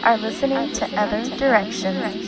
are listening to Other Directions.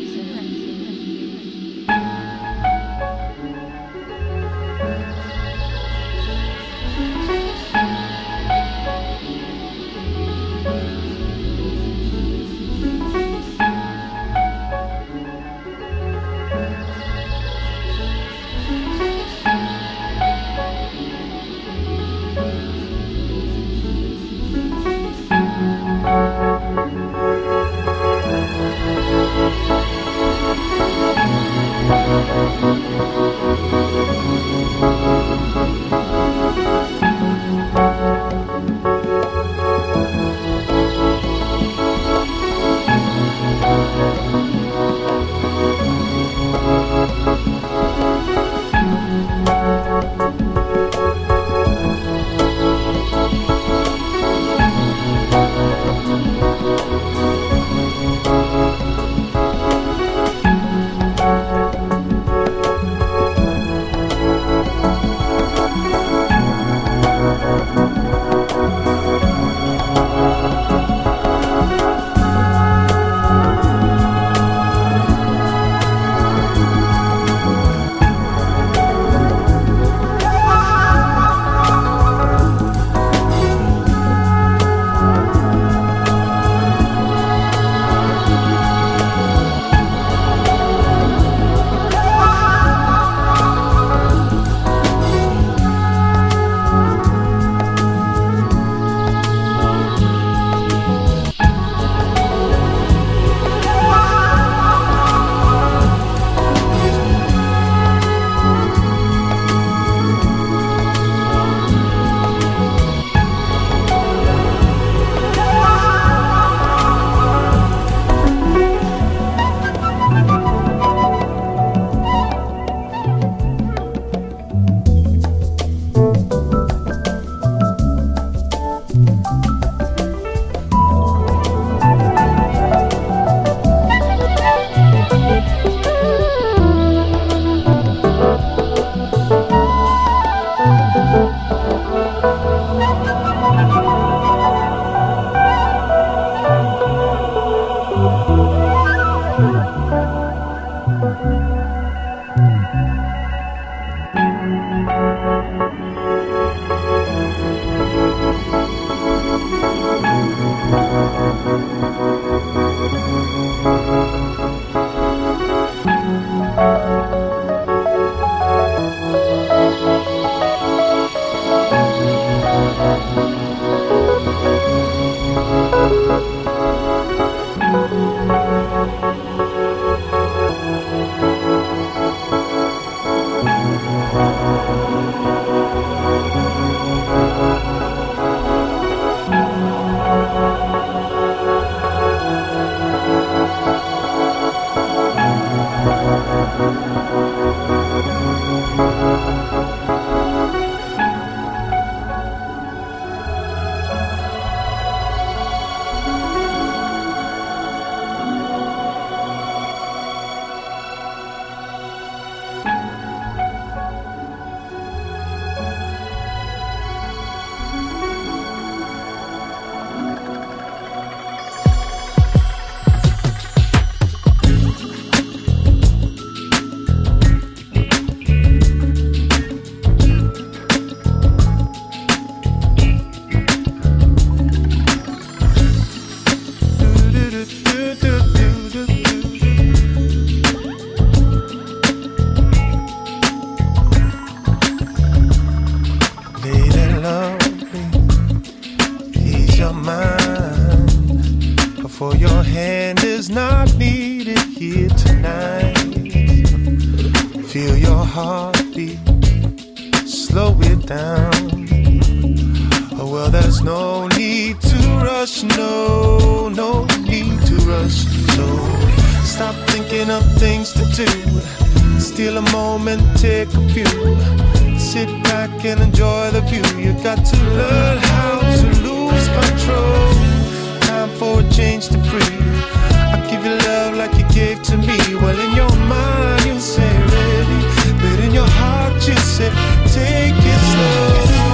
Take it slow.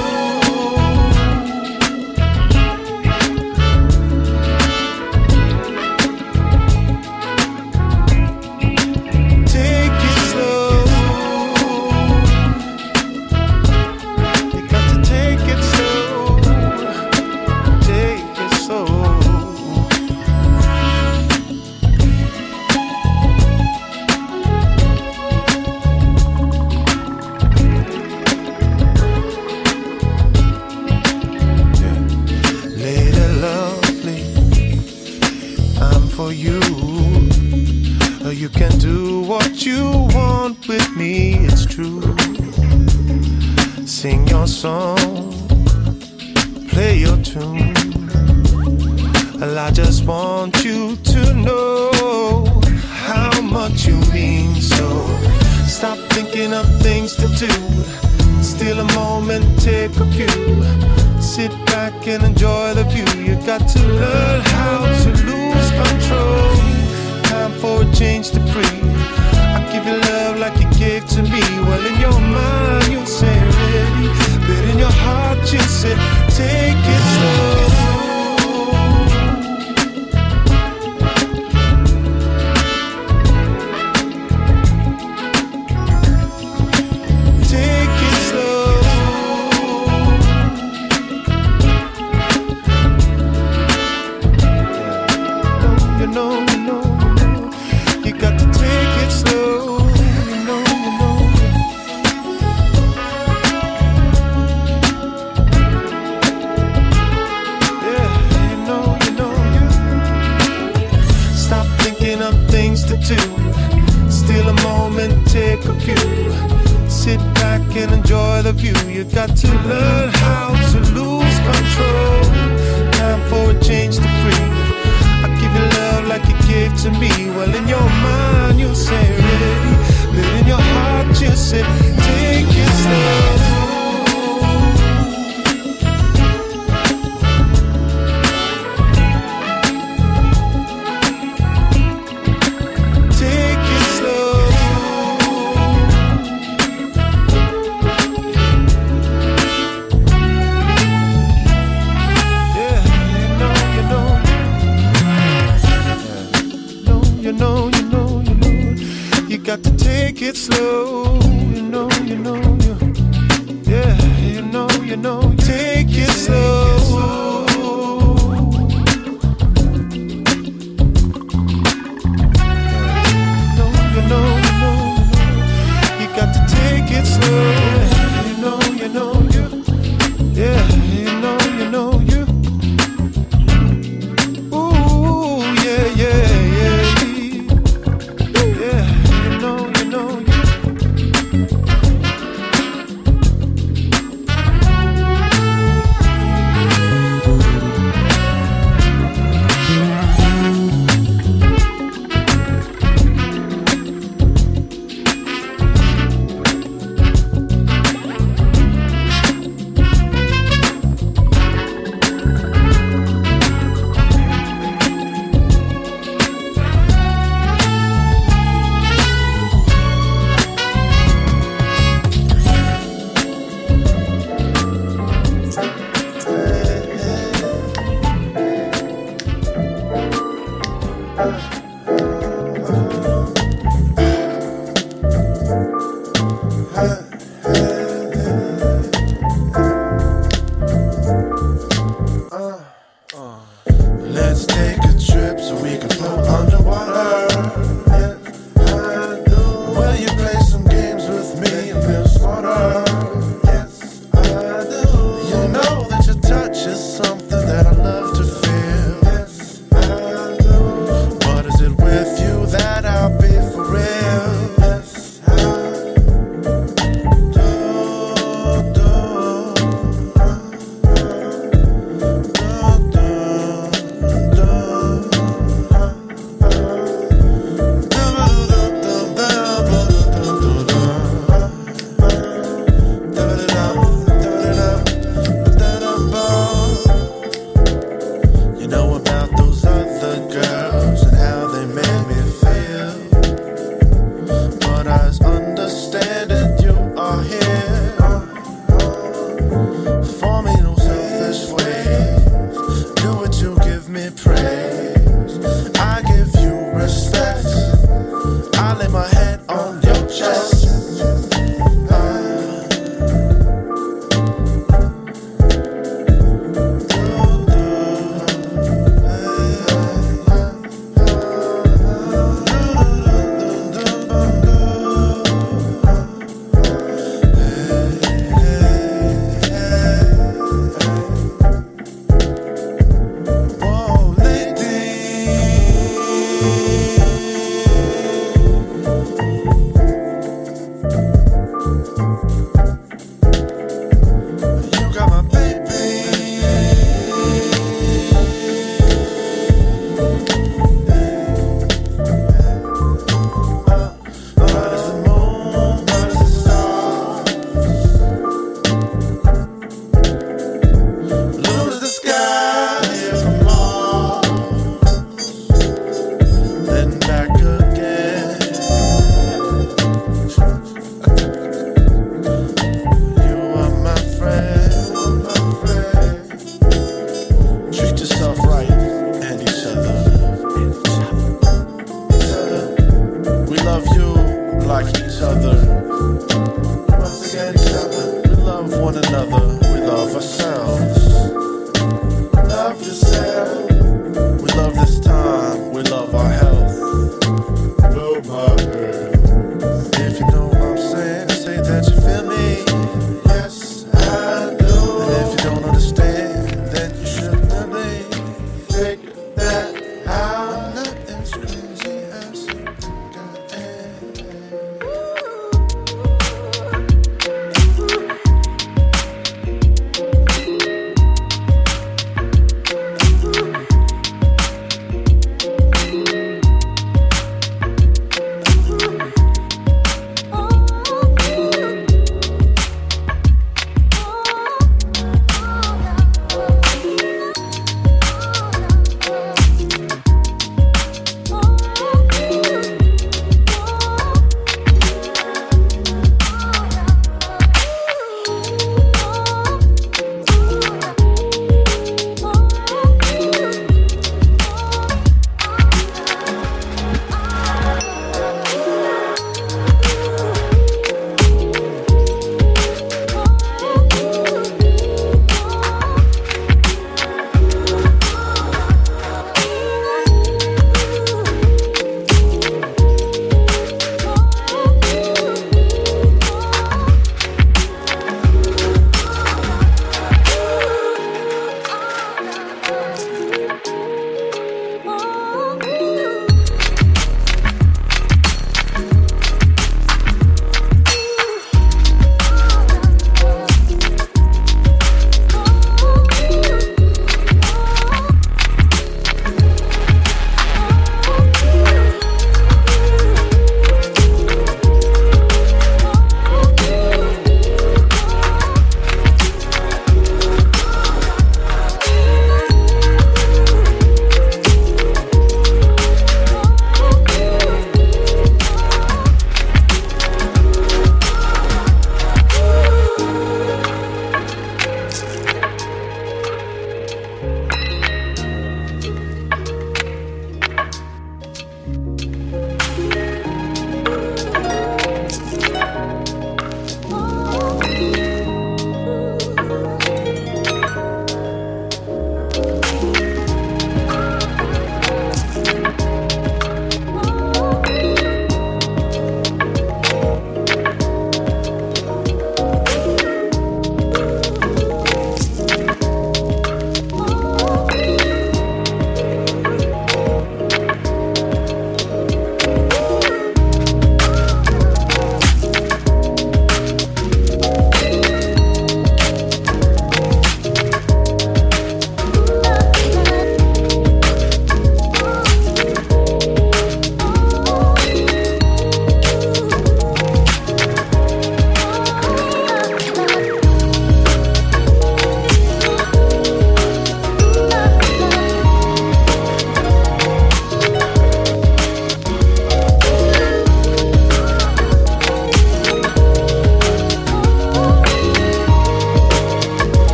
sing your song, play your tune. Well, I just want you to know how much you mean. So stop thinking of things to do. Steal a moment, take a few. Sit back and enjoy the view. You got to learn how to lose control. Time for a change to free. I give you love like you gave to me. Well, in your mind you say ready, but in your heart you say take it slow. Steal a moment, take a few. Sit back and enjoy the view. You got to learn how to lose control. Time for a change to free. I give you love like you gave to me. Well, in your mind you say ready, but in your heart you say take it slow. Got to take it slow, you know, yeah, you know, take it slow. You know, you got to take it slow, yeah, you know, you. Ooh, yeah. each other. We love one another. We love ourselves. Love yourself. We love this time. We love our health. Love my health. If you know what I'm saying, say that you feel me. Yes, I do. And if you don't understand, then you should really figure that out. Nothing's crazy as you think I am.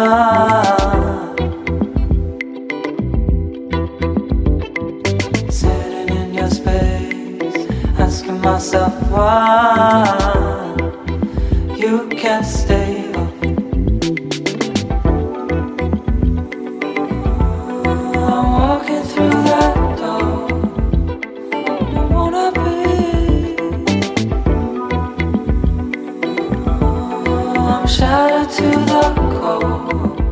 Sitting in your space, asking myself why you can't stay up. I'm walking through that door. Don't wanna be. I'm shattered to the core.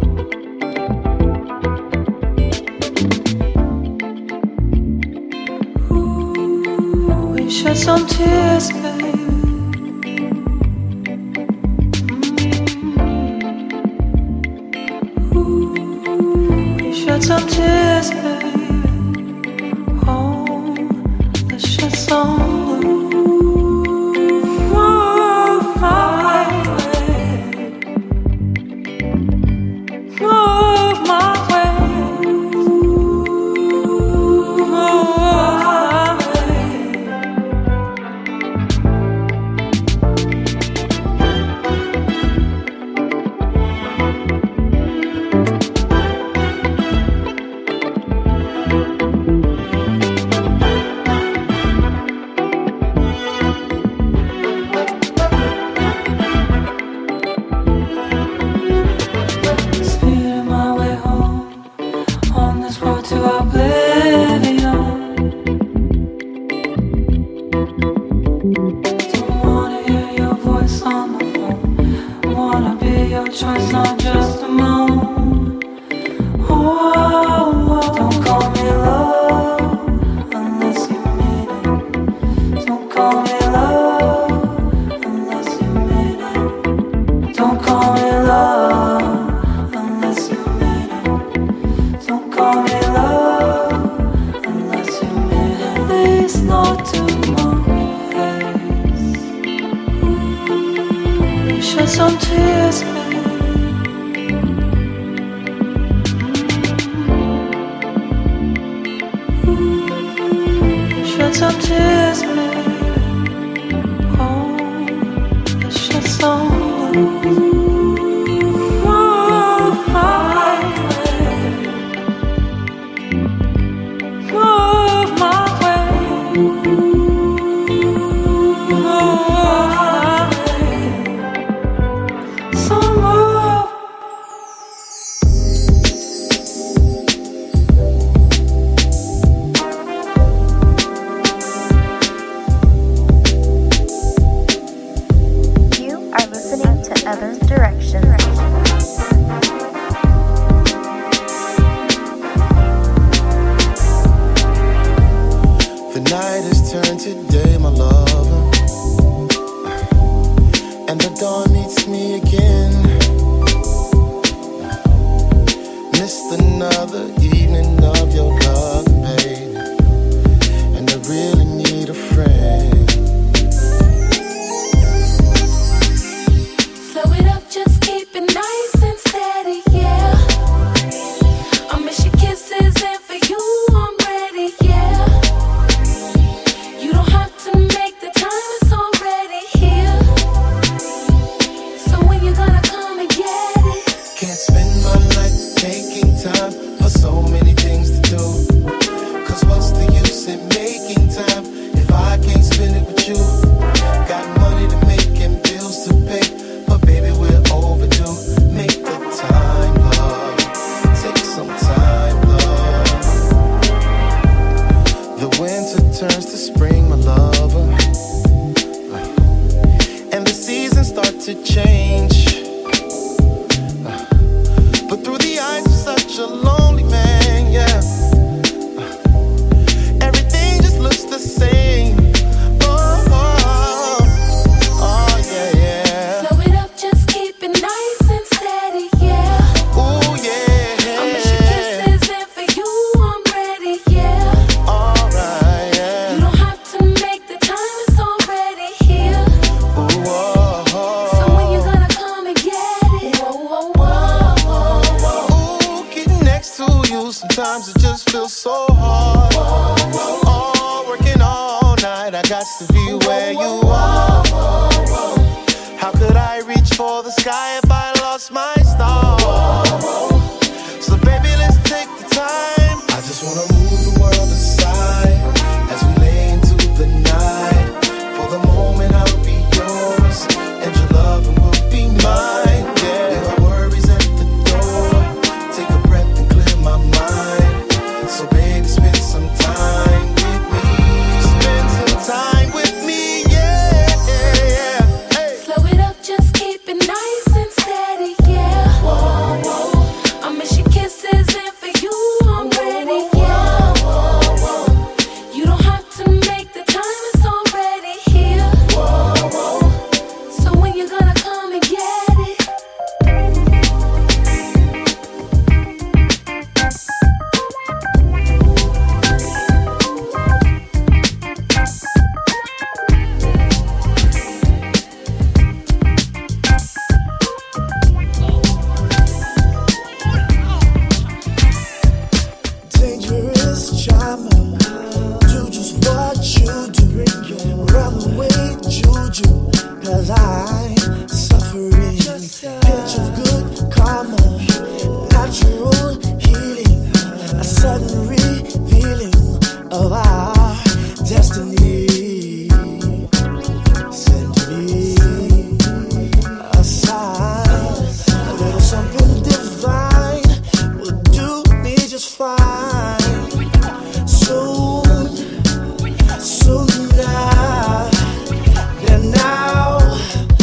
We shed some tears, baby. We shed some tears, baby. Oh, let's shed some blue. Move my way. Move my way. Move my way. Speeding my way home on this road to oblivion. Don't wanna hear your voice on the phone. Wanna be your choice, not just a moan. Oh, don't call me love unless you mean it. Don't call me love unless you mean it. Don't call me love unless you mean it. Don't call me love unless you mean it. At least not to my face. Shed some tears, baby. Shed some tears, baby. Oh, let's shed some blue. Move my way. Move my way. Move my way. So move. You are listening to Other Directions. The night has turned to day, my lover, and the dawn meets me again. Missed another evening of your love, baby, and I really need a friend. Slow it up, just keep it nice and steady, yeah. I miss your kisses and for you I'm ready, yeah. You don't have to make the time, it's already here. So when you gonna come and get it? Can't spend my life taking time for so many things to do. 'Cause what's the use in making time if I can't spend it with you? Got money to make and bills to pay, but baby we're overdue. Make the time, love. Take some time, love. The winter turns to spring, my lover, and the seasons start to change. But through the eyes of such a lonely man, yeah, everything just looks the same. Oh, oh, oh yeah, yeah. Slow it up, just keep it nice and steady, yeah. Ooh, yeah. I miss your kisses and for you I'm ready, yeah. Alright, yeah. You don't have to make the time, it's already here. Ooh, oh, oh. So when you gonna 'cause I'm suffering. Pitch of good karma, natural healing, a sudden revealing of our destiny. Send me a sign, a little something divine will do me just fine. Sooner than now.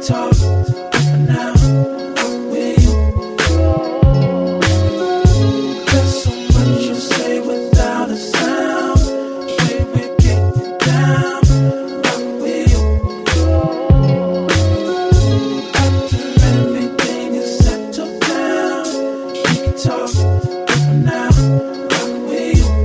talk for now. I'm with you. There's so much you say without a sound. Way we're getting down. I'm with you. After everything is settled down, we can talk for now. I'm with you.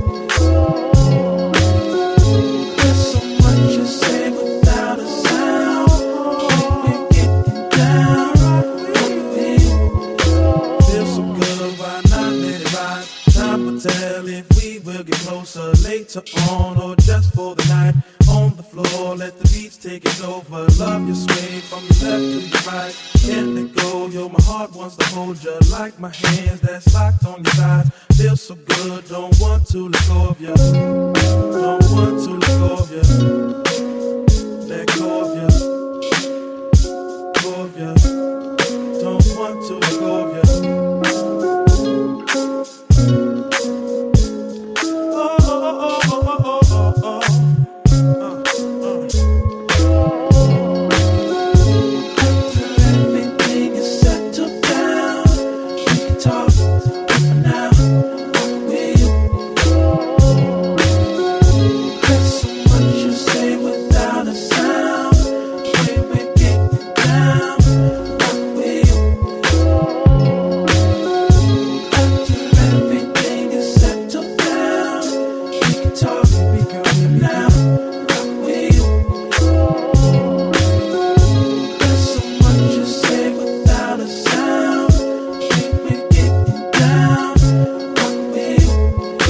There's so much you say without a sound. We're getting down. I'm with you. Feels so good, why not let it ride? Time will tell if we will get closer later on or just for the night. On the floor, let the beats take it over. Love your sway from your left to your right. Can't let go, yo, my heart wants to hold you. Like my hands that's locked on your thighs. Feels so good, don't want to let go of you. Don't want to let go of you. Let go of you. Go of you. Don't want to let go of you. Oh, oh, oh, oh, oh, oh, oh. Everything is settled down. We can talk for now. I'm with you. There's so much you say without a sound. Way we're getting down. I'm with you. After everything is settled down, we can talk for now. I'm with you. There's so much you say without a sound. We're getting down. I'm with you.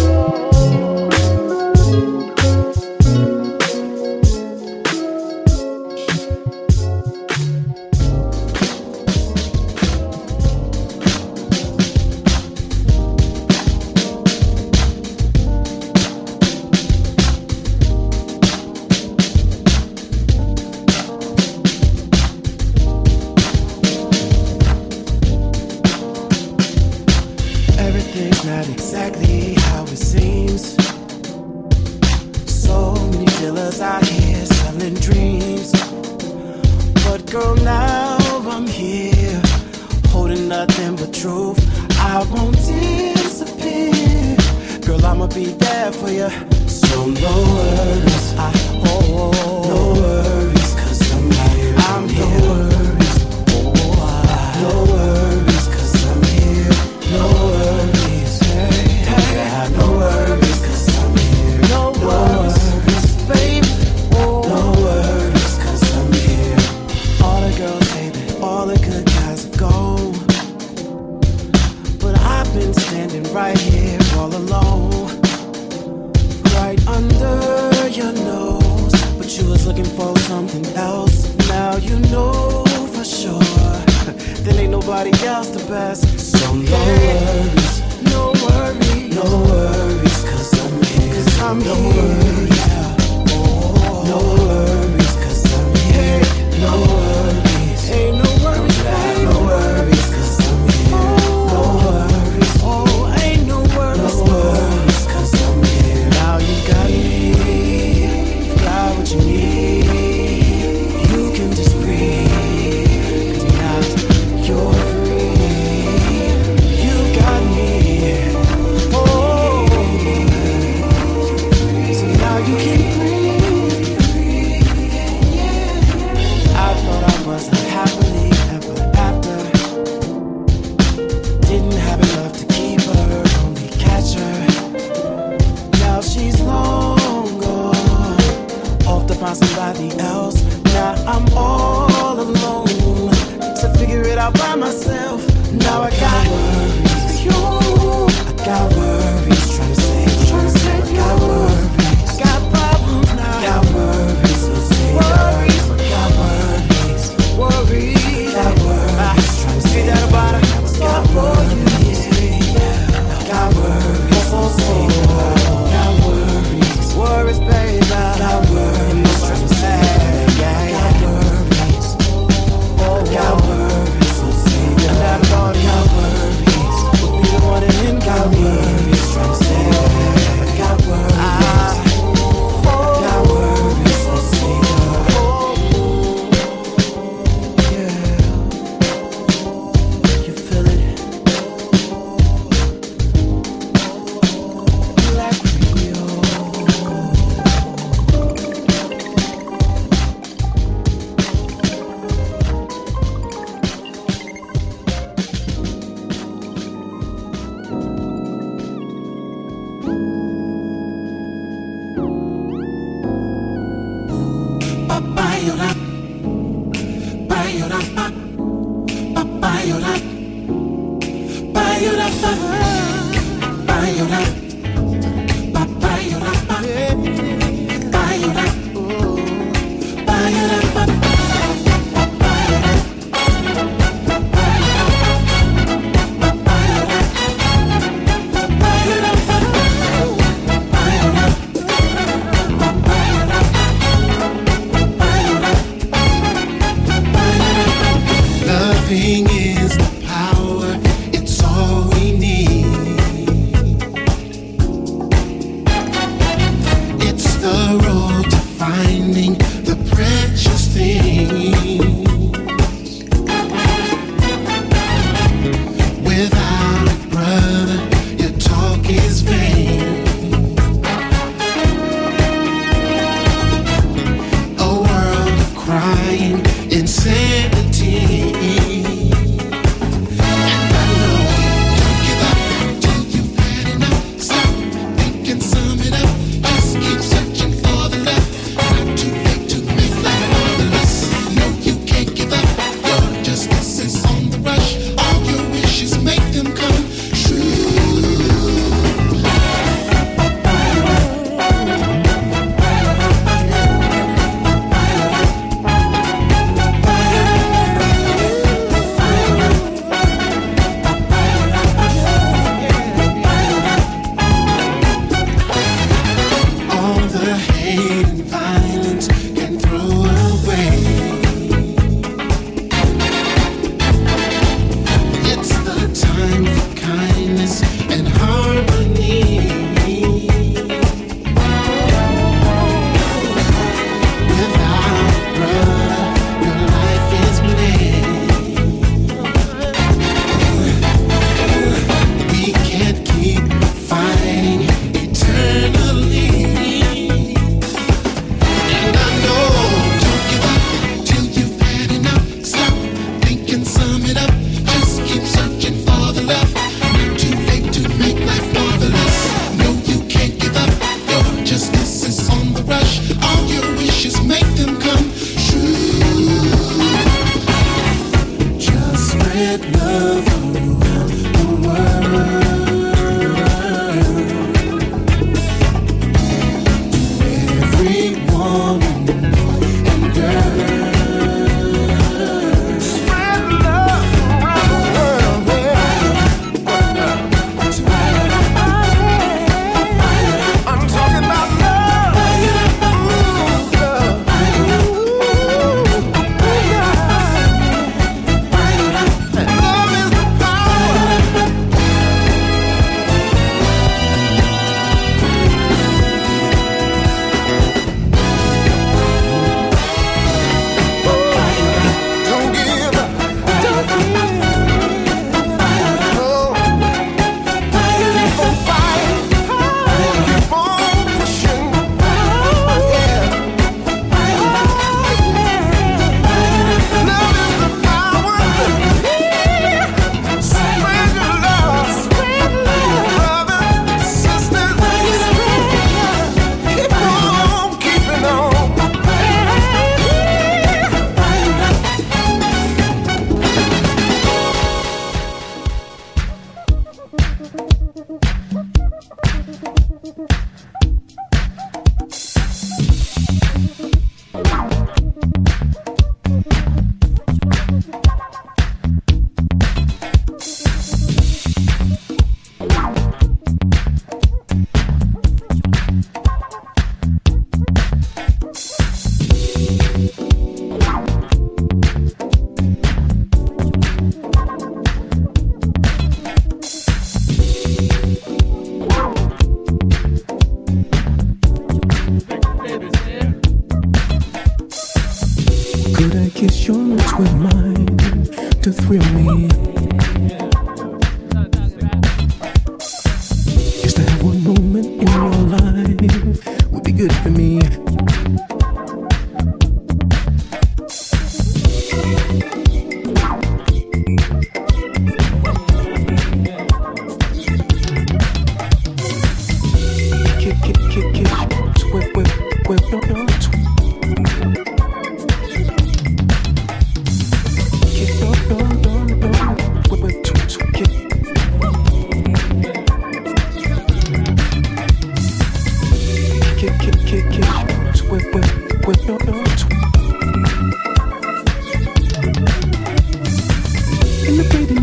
Everything's not exactly how it seems. So many dealers out here selling dreams. But girl, now I'm here, holding nothing but truth. I won't disappear. Girl, I'ma be there for you. So no worries, no worries, 'cause I'm here. I'm here. No worries, no worries, 'cause I'm here. No worries, hey, no worries, 'cause I'm here. No worries, babe. No worries, 'cause I'm here. All the girls say that all the good guys are gone, but I've been standing right here all alone, right under your nose. But you was looking for something else. Now you know for sure. Then ain't nobody else the best. So no worries, no worries, no worries, 'cause I'm here. 'Cause I'm no worries, no worries, 'cause I'm here. No worries, ain't no worries, babe. No worries, 'cause I'm here. No worries, oh, ain't no worries, no worries, 'cause I'm here. Now you got me, you got what you need. You can just breathe, 'cause now you're free. You got me, oh. So now you can breathe.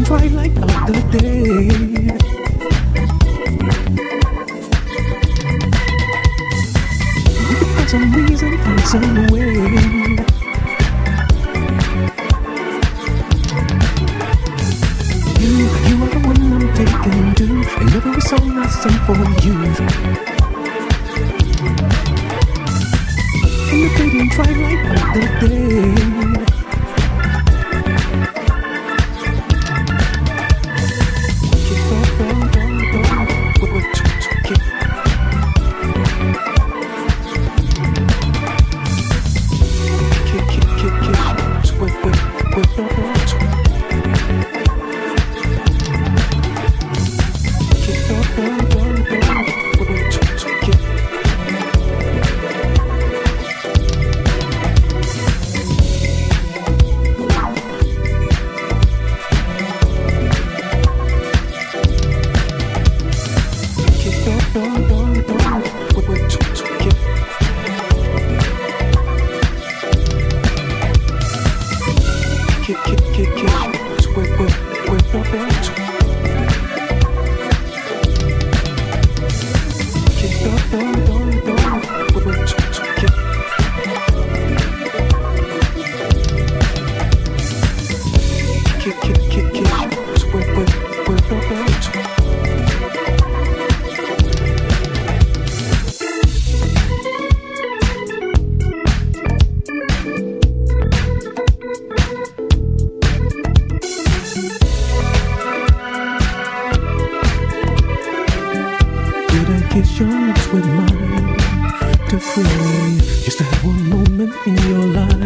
twilight of the day. We could find some reason, find some way. You are the one I'm taking to, and every song I sing for you. In the fading twilight of the day. Kiss your lips with mine to free. Just to have one moment in your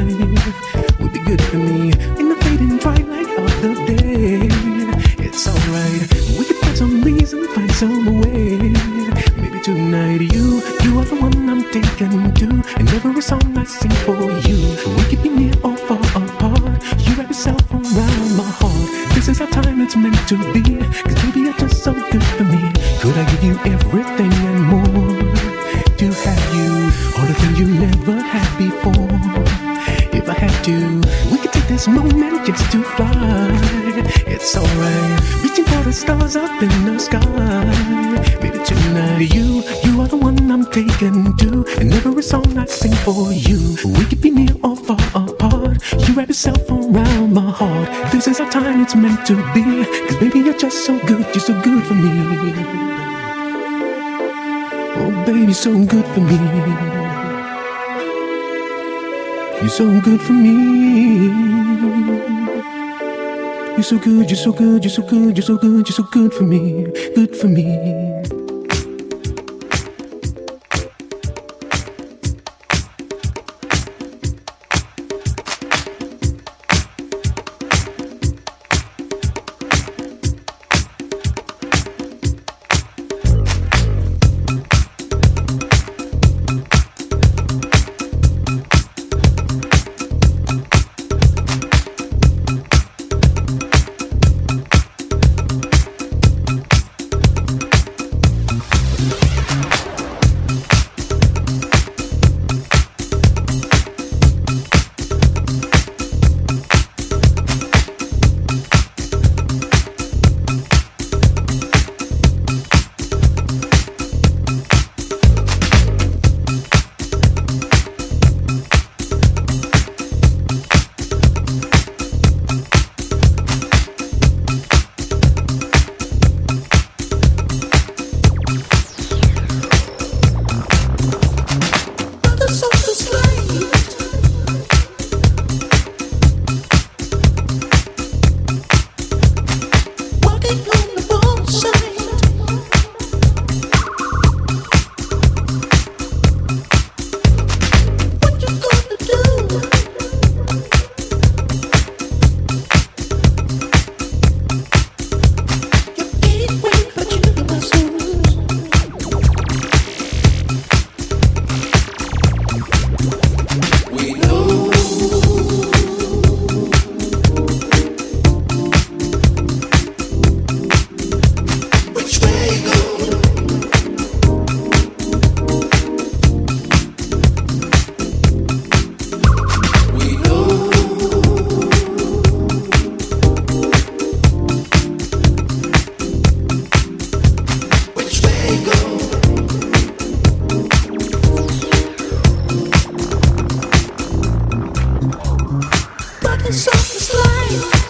life would be good for me. In the fading twilight of the day, it's alright. We could find some reason, find some way. Maybe tonight you are the one I'm taking to, and every song I sing for you. We could be near or far apart. You wrap yourself around my heart. This is our time, it's meant to be. 'Cause baby, you're just so good for me. Could I give you everything and more? To have you, all the things you never had before. If I had to, we could take this moment just to fly. It's alright, reaching for the stars up in the sky. Maybe tonight you are the one I'm taking to, and every song I sing for you. We could be near or far apart. You wrap yourself around my heart. This is our time, it's meant to be. 'Cause baby, you're just so good, you're so good for me. Oh baby, so good for me. You're so good for me. You're so good, you're so good, you're so good, you're so good, you're so good for me. Good for me. night.